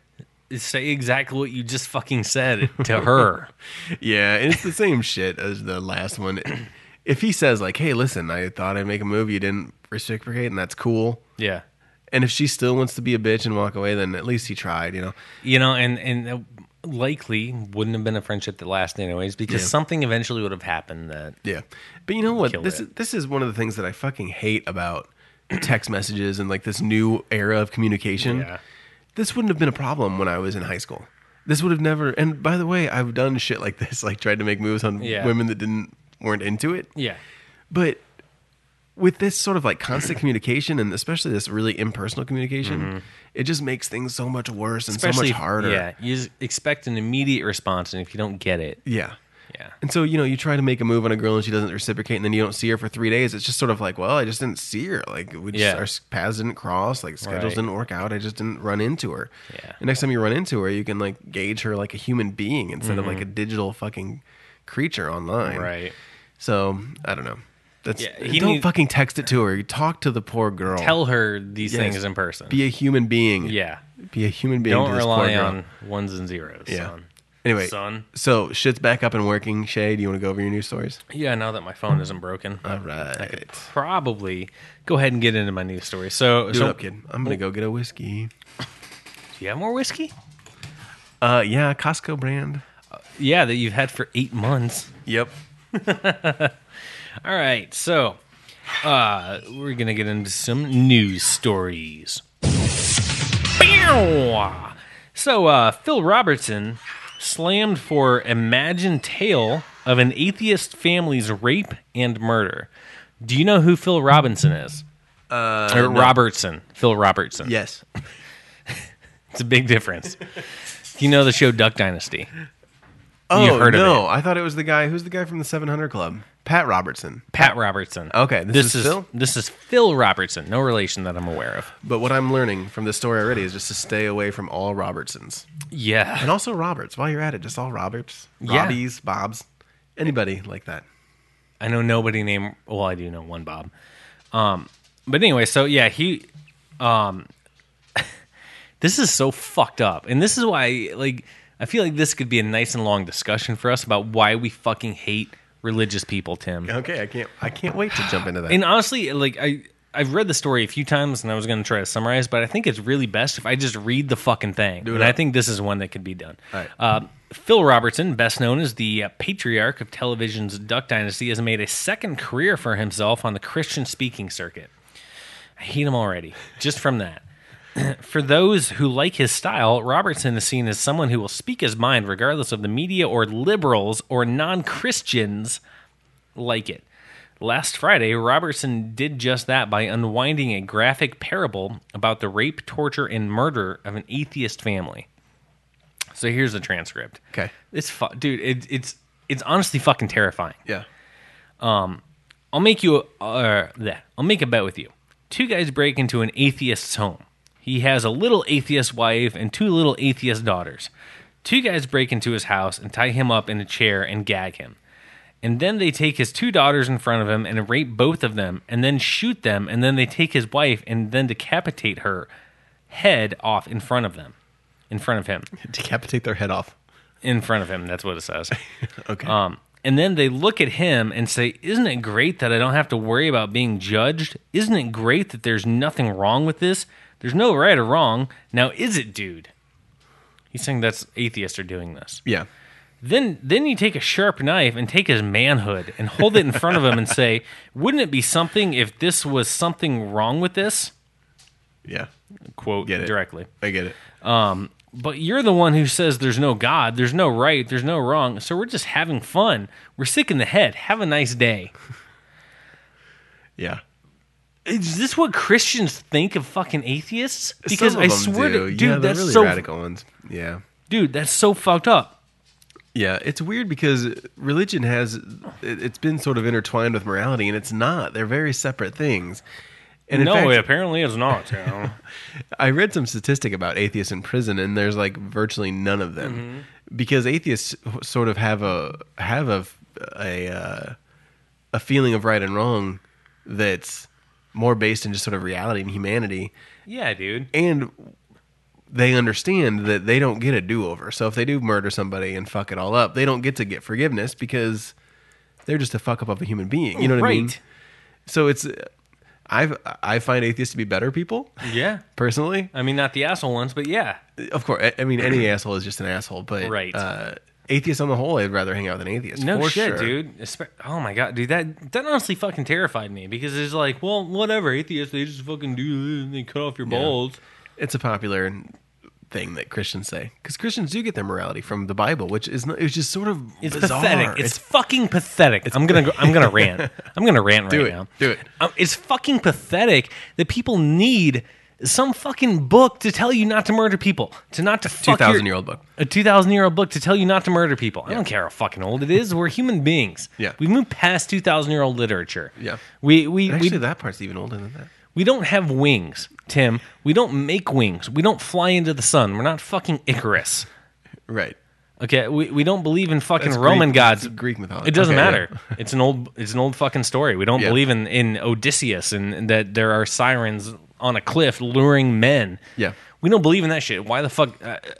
Say exactly what you just fucking said to her. Yeah, and it's the same shit as the last one. If he says like, "Hey, listen, I thought I'd make a move, you didn't reciprocate, and that's cool." Yeah. And if she still wants to be a bitch and walk away, then at least he tried, you know. You know, and likely wouldn't have been a friendship that lasted anyways, because Yeah. something eventually would have happened that... Yeah, but you know what? Killed This it. this is one of the things that I fucking hate about text messages and like this new era of communication. Yeah. This wouldn't have been a problem when I was in high school. This would have never. And by the way, I've done shit like this, like tried to make moves on Yeah. women that weren't into it. Yeah. But with this sort of like constant communication, and especially this really impersonal communication, it just makes things so much worse and so much harder. Yeah. You just expect an immediate response, and if you don't get it... Yeah. Yeah. And so, you know, you try to make a move on a girl and she doesn't reciprocate, and then you don't see her for 3 days. It's just sort of like, well, I just didn't see her. Like, our paths didn't cross. Like, schedules Right. didn't work out. I just didn't run into her. Yeah. And next time you run into her, you can, like, gauge her like a human being instead of like a digital fucking creature online. Right. So, I don't know. That's Yeah, he don't need- fucking text it to her. You talk to the poor girl. Tell her these Yes. things in person. Be a human being. Yeah. Be a human being. Don't to this poor rely girl. on ones and zeros, Yeah. son. Anyway, Son. so shit's back up and working. Shay, do you want to go over your news stories? Yeah, now that my phone isn't broken. All right. I could probably go ahead and get into my news story. So, Do it up, kid. I'm gonna go get a whiskey. do you have more whiskey? Yeah, Costco brand. Yeah, that you've had for 8 months. Yep. All right, so we're gonna get into some news stories. So Phil Robertson slammed for imagined tale of an atheist family's rape and murder. Do you know who Phil Robinson is? Or Robertson. Phil Robertson. Yes. It's a big difference. Do you know the show Duck Dynasty? Oh You heard of no, I thought it was the guy. Who's the guy from the 700 Club? Pat Robertson. Pat Robertson. Okay, this is Phil? This is Phil Robertson. No relation that I'm aware of. But what I'm learning from this story already is just to stay away from all Robertsons. Yeah. And also Roberts. While you're at it, just all Roberts, Yeah. Robbies, Bobs, anybody like that. I know nobody named. Well, I do know one Bob. But anyway, so yeah, he. This is so fucked up, and this is why, like, I feel like this could be a nice and long discussion for us about why we fucking hate religious people, Tim. Okay, I can't wait to jump into that. And honestly, like, I've read the story a few times, and I was going to try to summarize, but I think it's really best if I just read the fucking thing. Do it And up. I think this is one that could be done. All right. Phil Robertson, best known as the patriarch of television's Duck Dynasty, has made a second career for himself on the Christian speaking circuit. I hate him already, just from that. For those who like his style, Robertson is seen as someone who will speak his mind regardless of the media or liberals or non-Christians like it. Last Friday, Robertson did just that by unwinding a graphic parable about the rape, torture, and murder of an atheist family. So here's the transcript. Okay. It's dude. It's honestly fucking terrifying. Yeah. I'll make a bet with you. 2 guys break into an atheist's home. He has a little atheist wife and 2 little atheist daughters. 2 guys break into his house and tie him up in a chair and gag him. And then they take his 2 daughters in front of him and rape both of them and then shoot them, and then they take his wife and then decapitate her head off in front of them. In front of him. Decapitate their head off. In front of him, that's what it says. Okay. And then they look at him and say, "Isn't it great that I don't have to worry about being judged? Isn't it great that there's nothing wrong with this? There's no right or wrong. Now, is it, dude?" He's saying that's atheists are doing this. Yeah. Then you take a sharp knife and take his manhood and hold it in front of him and say, "Wouldn't it be something if this was something wrong with this?" Yeah. Quote Get it. directly. I get it. But you're the one who says there's no God, there's no right, there's no wrong. So we're just having fun. We're sick in the head. Have a nice day. Yeah. Is this what Christians think of fucking atheists? Because Some I of them swear do. to dude, yeah, that's really so radical ones. Yeah. dude, that's so fucked up. Yeah, it's weird because religion it's been sort of intertwined with morality, and it's not. They're very separate things. And in No, fact, apparently it's not. You know? I read some statistic about atheists in prison, and there's like virtually none of them because atheists sort of have a feeling of right and wrong that's more based in just sort of reality and humanity, Yeah, dude. and they understand that they don't get a do-over. So if they do murder somebody and fuck it all up, they don't get to get forgiveness because they're just a fuck up of a human being. You know what I mean? Right. So it's I find atheists to be better people Yeah. personally. I mean, not the asshole ones, but yeah. Of course, I mean any asshole is just an asshole, but Right. Atheists on the whole, I'd rather hang out with an atheist. No for shit, sure. dude. Oh my god, dude, that honestly fucking terrified me because it's like, well, whatever, atheists, they just fucking do this and they cut off your balls. It's a popular thing that Christians say because Christians do get their morality from the Bible, which is not, it's just sort of It's bizarre. pathetic. It's fucking pathetic. I'm gonna rant. I'm gonna rant Do right it. now. Do it. It's fucking pathetic that people need some fucking book to tell you not to murder people, to not to fuck 2,000-year-old book. A 2,000-year-old book to tell you not to murder people. I don't care how fucking old it is. We're human beings. Yeah. We've moved past 2,000-year-old literature. Yeah. We Actually, that part's even older than that. we don't have wings, Tim. We don't make wings. We don't fly into the sun. We're not fucking Icarus. Right. Okay, we don't believe in fucking That's Roman Greek- gods. it's Greek mythology. It doesn't Okay, matter. yeah. It's an old fucking story. We don't Yeah. believe in Odysseus and that there are sirens on a cliff luring men. Yeah. We don't believe in that shit. Why the fuck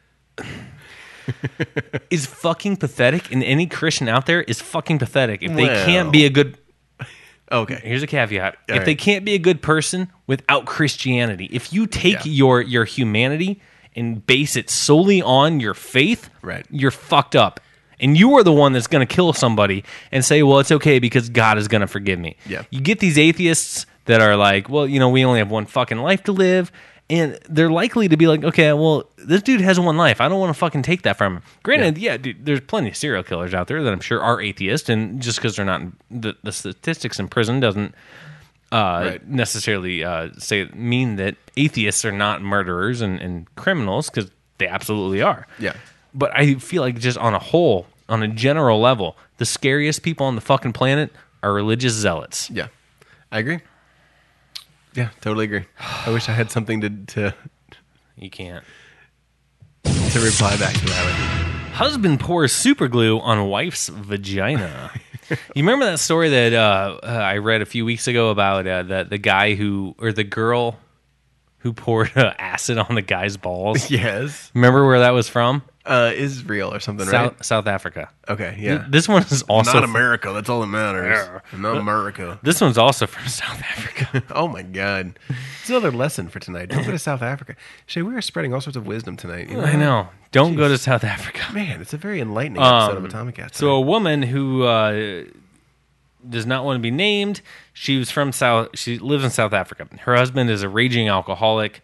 is fucking pathetic? And any Christian out there is fucking pathetic. If they can't be a good Okay. Here's a caveat. All If right. they can't be a good person without Christianity, if you take your humanity and base it solely on your faith, Right. you're fucked up. And you are the one that's going to kill somebody and say, well, it's okay because God is going to forgive me. Yeah. You get these atheists that are like, well, we only have one fucking life to live. And they're likely to be like, okay, well, this dude has one life. I don't want to fucking take that from him. Granted, yeah, dude, there's plenty of serial killers out there that I'm sure are atheists. And just because they're not, the statistics in prison doesn't necessarily mean that atheists are not murderers and criminals, because they absolutely are. Yeah. But I feel like just on a whole, on a general level, the scariest people on the fucking planet are religious zealots. Yeah. I agree. Yeah, totally agree. I wish I had something to You can't. reply back to that with. Husband pours super glue on wife's vagina. You remember that story that I read a few weeks ago about the guy the girl who poured acid on the guy's balls? Yes. Remember where that was from? Israel or something, right? South Africa. Okay, yeah. This one is also Not America. That's all that matters. Not America. This one's also from South Africa. Oh my God. It's another lesson for tonight. Don't go to South Africa. Shay, we are spreading all sorts of wisdom tonight. You know? I know. Don't go to South Africa. Man, it's a very enlightening episode of Atomic Cast. So a woman who does not want to be named. She lives in South Africa. Her husband is a raging alcoholic,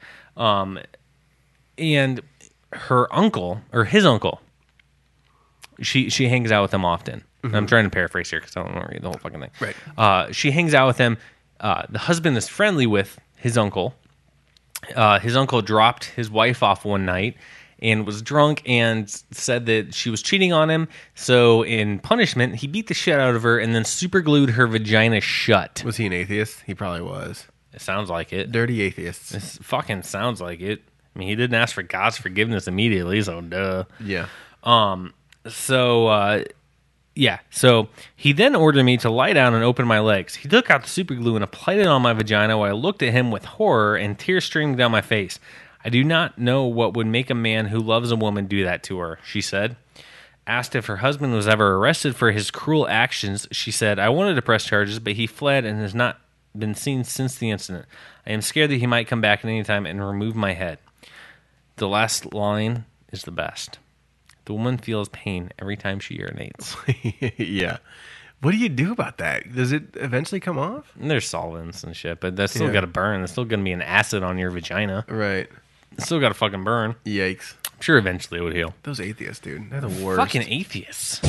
and her uncle or his uncle. She hangs out with him often. I'm trying to paraphrase here because I don't want to read the whole fucking thing. Right. She hangs out with him. The husband is friendly with his uncle. His uncle dropped his wife off one night and was drunk and said that she was cheating on him. So in punishment, he beat the shit out of her and then super glued her vagina shut. Was he an atheist? He probably was. It sounds like it. Dirty atheists. This fucking sounds like it. I mean, he didn't ask for God's forgiveness immediately, so duh. Yeah. So he then ordered me to lie down and open my legs. He took out the super glue and applied it on my vagina while I looked at him with horror and tears streamed down my face. I do not know what would make a man who loves a woman do that to her, she said. Asked if her husband was ever arrested for his cruel actions, she said, I wanted to press charges, but he fled and has not been seen since the incident. I am scared that he might come back at any time and remove my head. The last line is the best. The woman feels pain every time she urinates. Yeah. What do you do about that? Does it eventually come off? And there's solvents and shit, but that's still Yeah. got to burn. There's still going to be an acid on your vagina. Right. It's still got to fucking burn. Yikes. I'm sure eventually it would heal. Those atheists, dude. They're the worst. Fucking atheists.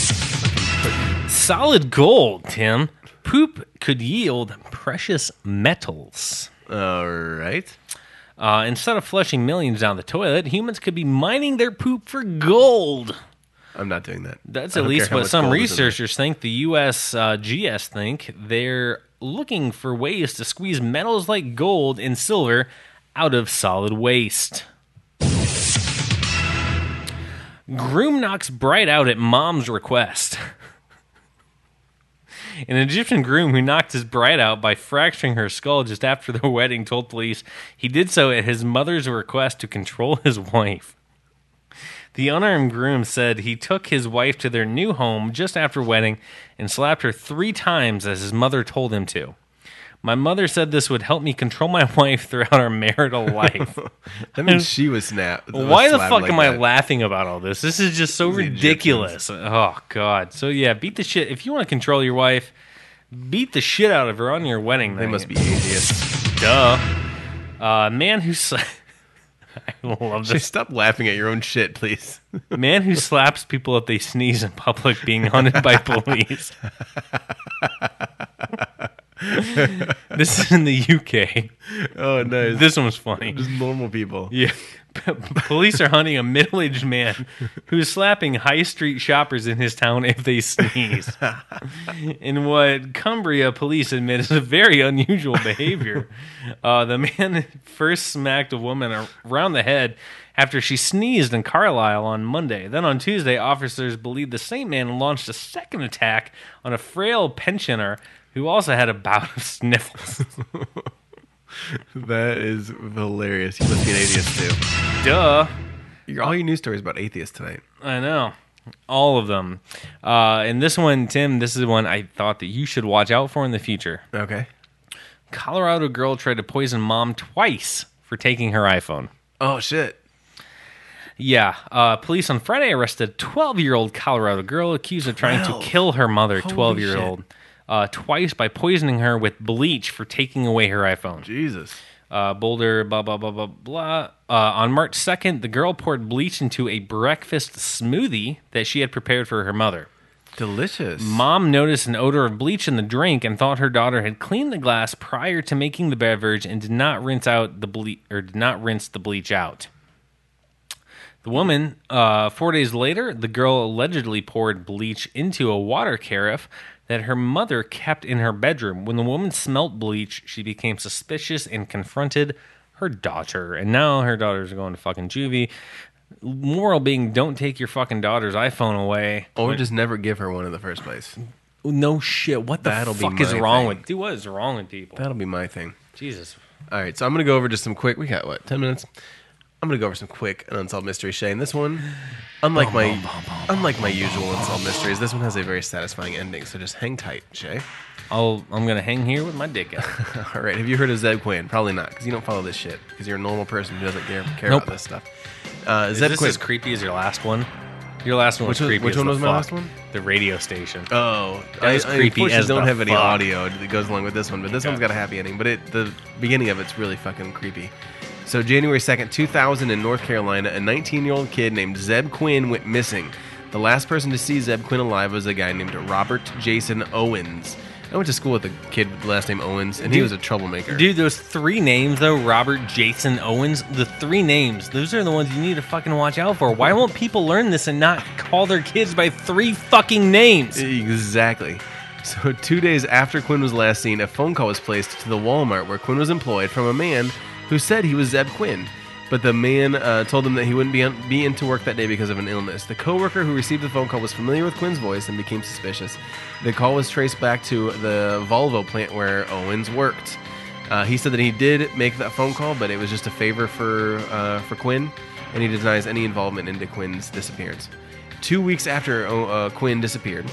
Solid gold, Tim. Poop could yield precious metals. All right. Instead of flushing millions down the toilet, humans could be mining their poop for gold. I'm not doing that. That's I at don't least care how what much some gold is in there. researchers think. The U.S. GS think they're looking for ways to squeeze metals like gold and silver out of solid waste. Groom knocks bride out at mom's request. An Egyptian groom who knocked his bride out by fracturing her skull just after the wedding told police he did so at his mother's request to control his wife. The unarmed groom said he took his wife to their new home just after wedding and slapped her 3 times as his mother told him to. My mother said this would help me control my wife throughout our marital life. That means she was snapped. Why the fuck am I laughing about all this? This is just so The ridiculous. Oh, God. So, yeah, beat the shit. If you want to control your wife, beat the shit out of her on your wedding night. They must be atheists. Duh. Man who... I love Just this. stop laughing at your own shit, please. Man who slaps people if they sneeze in public being hunted by police. This is in the UK. Oh, nice. This one was funny. Just normal people. Yeah. Police are hunting a middle-aged man who's slapping high street shoppers in his town if they sneeze. In what Cumbria police admit is a very unusual behavior. The man first smacked a woman around the head after she sneezed in Carlisle on Monday. Then on Tuesday, officers believe the same man launched a second attack on a frail pensioner who also had a bout of sniffles. That is hilarious. You must be an atheist too. Duh. All your news stories about atheists tonight. I know. All of them. And this one, Tim, this is one I thought that you should watch out for in the future. Okay. Colorado girl tried to poison mom twice for taking her iPhone. Oh, shit. Yeah. Police on Friday arrested a 12-year-old Colorado girl accused of trying to kill her mother, Holy 12-year-old, twice by poisoning her with bleach for taking away her iPhone. Jesus. Boulder, blah, blah, blah, blah, blah. On March 2nd, the girl poured bleach into a breakfast smoothie that she had prepared for her mother. Delicious. Mom noticed an odor of bleach in the drink and thought her daughter had cleaned the glass prior to making the beverage and did not rinse the bleach out. The woman, 4 days later, the girl allegedly poured bleach into a water carafe that her mother kept in her bedroom. When the woman smelt bleach, she became suspicious and confronted her daughter. And now her daughter's going to fucking juvie. Moral being, don't take your fucking daughter's iPhone away. Or just never give her one in the first place. No shit. What the That'll be fuck is my wrong thing. with... Dude, what is wrong with people? That'll be my thing. Jesus. All right, so I'm going to go over just some quick... We got, 10 minutes? I'm going to go over some quick and unsolved mysteries, Shay. And this one, unlike my usual unsolved mysteries, this one has a very satisfying ending. So just hang tight, Shay. I'm going to hang here with my dick out. All right, have you heard of Zeb Quinn? Probably not, because you don't follow this shit. Because you're a normal person who doesn't care Nope. about this stuff. Is Zeb this Quinn. as creepy as your last one? Your last one was creepy which as one the was my fuck. last one? The radio station. Oh, That was creepy unfortunately as don't the have any fuck. audio that goes along with this one, but this one's got a happy ending. But the beginning of it's really fucking creepy. So January 2nd, 2000 in North Carolina, a 19-year-old kid named Zeb Quinn went missing. The last person to see Zeb Quinn alive was a guy named Robert Jason Owens. I went to school with a kid with the last name Owens, and he was a troublemaker. Dude, those three names, though, Robert, Jason, Owens, the three names, those are the ones you need to fucking watch out for. Why won't people learn this and not call their kids by three fucking names? Exactly. So 2 days after Quinn was last seen, a phone call was placed to the Walmart where Quinn was employed from a man who said he was Zeb Quinn. But the man told him that he wouldn't be into work that day because of an illness. The coworker who received the phone call was familiar with Quinn's voice and became suspicious. The call was traced back to the Volvo plant where Owens worked. He said that he did make that phone call, but it was just a favor for Quinn, and he denies any involvement into Quinn's disappearance. 2 weeks after Quinn disappeared,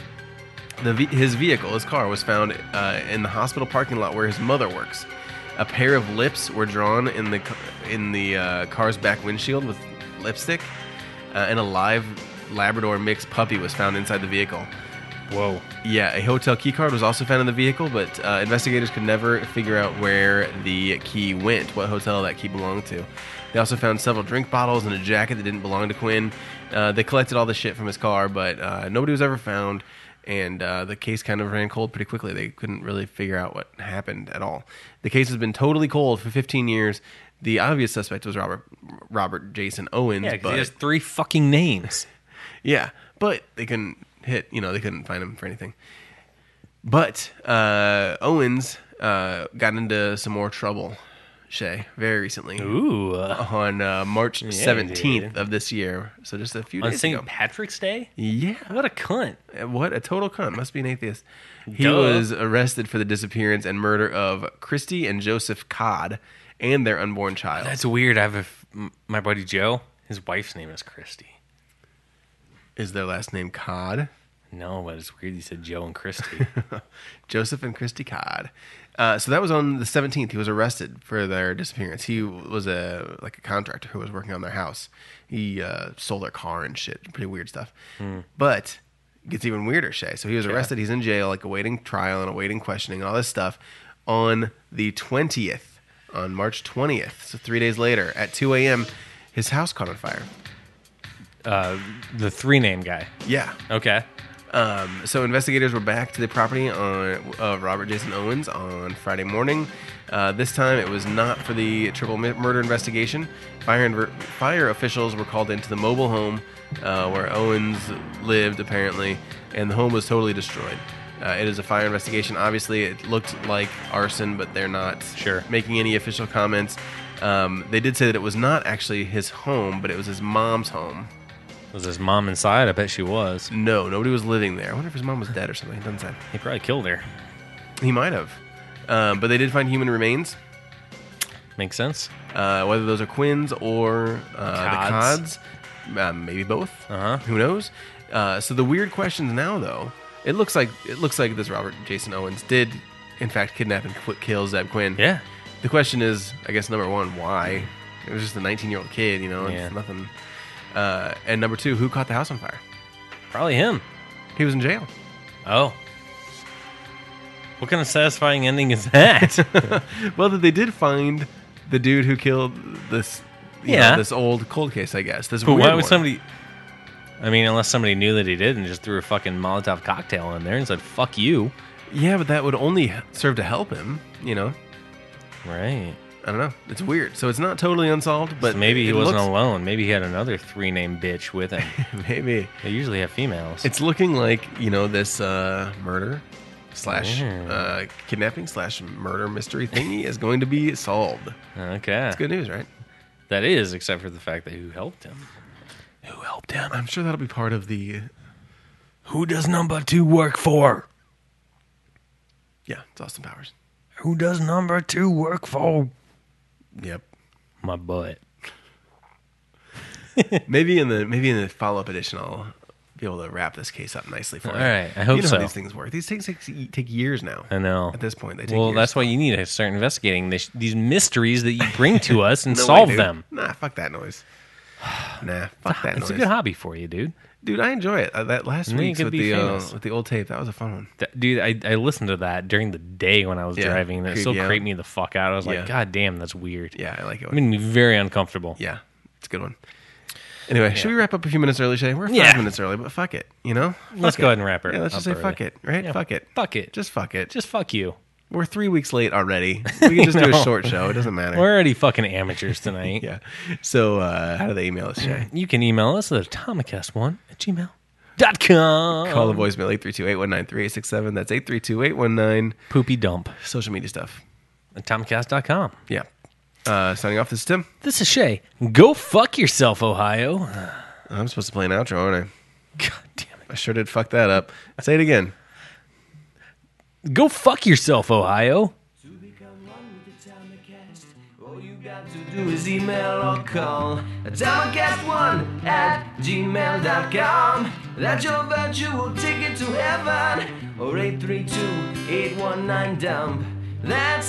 his car, was found in the hospital parking lot where his mother works. A pair of lips were drawn in the car's back windshield with lipstick, and a live Labrador mixed puppy was found inside the vehicle. Whoa. Yeah, a hotel key card was also found in the vehicle, but investigators could never figure out where the key went, what hotel that key belonged to. They also found several drink bottles and a jacket that didn't belong to Quinn. They collected all the shit from his car, but nobody was ever found. And the case kind of ran cold pretty quickly. They couldn't really figure out what happened at all. The case has been totally cold for 15 years. The obvious suspect was Robert Jason Owens. Yeah, because but he has three fucking names. yeah, but they couldn't they couldn't find him for anything. But Owens got into some more trouble, Shay, very recently. Ooh. On March Yeah, 17th dude. of this year. So just a few On days St. ago. Patrick's Day? Yeah. What a cunt. What a total cunt. Must be an atheist. He Duh. was arrested for the disappearance and murder of Christy and Joseph Codd and their unborn child. That's weird. I have my buddy Joe. His wife's name is Christy. Is their last name Codd? No, but it's weird. You said Joe and Christy. Joseph and Christy Codd. So that was on the 17th. He was arrested for their disappearance. He was a contractor who was working on their house. He sold their car and shit. Pretty weird stuff. But it gets even weirder, Shay. So he was arrested. He's in jail, awaiting trial and awaiting questioning, all this stuff. On the 20th, on March 20th, so 3 days later, at 2 a.m., his house caught on fire. The three name guy. Yeah. Okay. So investigators were back to the property of Robert Jason Owens on Friday morning. This time it was not for the triple murder investigation. Fire officials were called into the mobile home where Owens lived, apparently, and the home was totally destroyed. It is a fire investigation. Obviously, it looked like arson, but they're not making any official comments. They did say that it was not actually his home, but it was his mom's home. Was his mom inside? I bet she was. No, nobody was living there. I wonder if his mom was dead or something. It doesn't say. He probably killed her. He might have. But they did find human remains. Makes sense. Whether those are Quins or the Cods. Maybe both. Who knows? So the weird questions now, though, it looks like this Robert Jason Owens did, in fact, kidnap and kill Zeb Quinn. Yeah. The question is, I guess, number one, why? It was just a 19-year-old kid, you know. It's nothing. And number two, who caught the house on fire? Probably him. He was in jail. Oh. What kind of satisfying ending is that? Well, they did find the dude who killed this. This old cold case, I guess. This but weird why would one. somebody? I mean, unless somebody knew that he did and just threw a fucking Molotov cocktail in there and said "fuck you." Yeah, but that would only serve to help him. You know. Right. I don't know. It's weird. So it's not totally unsolved, but So maybe he it wasn't looks- alone. Maybe he had another 3-name bitch with him. Maybe They usually have females. it's looking like this murder / kidnapping / murder mystery thingy is going to be solved. Okay. It's good news, right? That is, except for the fact that who helped him. Who helped him? I'm sure that'll be part of the. Who does number 2 work for? Yeah, it's Austin Powers. Who does number 2 work for? Yep. My butt. Maybe in the follow-up edition, I'll be able to wrap this case up nicely for you. All right, I hope you know so. how these things work. These things take years now. I know. At this point, they take Well, years. that's why you need to start investigating these mysteries that you bring to us and No way, solve dude. them. Nah, fuck that noise. Nah, fuck that It's noise. a good hobby for you, dude. Dude, I enjoy it. That last And then you week's could with be famous. with the old tape, that was a fun one. Dude, I listened to that during the day when I was Yeah, driving, and it still creeped you out. creeped me the fuck out. I was Yeah. like, God damn, that's weird. Yeah, I like it. It made me very uncomfortable. Yeah, it's a good one. Anyway, should we wrap up a few minutes early, Shay? We're 5 Yeah. minutes early, but fuck it. You know? Let's Fuck go it. ahead and wrap it Yeah, let's just say up fuck early. it, right? Yeah. Fuck it. Fuck it. Just fuck it. Just fuck you. We're 3 weeks late already. We can just do a No. short show. It doesn't matter. We're already fucking amateurs tonight. Yeah. So, how do they email us, Shay? You can email us at atomicast1@gmail.com. Call the voicemail 832-819-3867. That's 832-819. Poopy dump. Social media stuff. Atomicast.com. Yeah. Signing off, this is Tim. This is Shay. Go fuck yourself, Ohio. I'm supposed to play an outro, aren't I? God damn I sure did fuck that up. Say it again. it. Go fuck yourself, Ohio. To become one with the Atomicast, all you got to do is email or call atomicast1@gmail.com. That's your virtual ticket to heaven. Or 832-819-DUMP. That's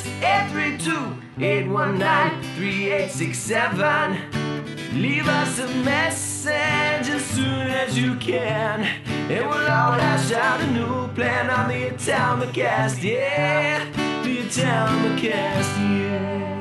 832-819-3867. Leave us a message as soon as you can, and we'll all hash out a new plan on the Atomicast. Yeah, the Atomicast, yeah.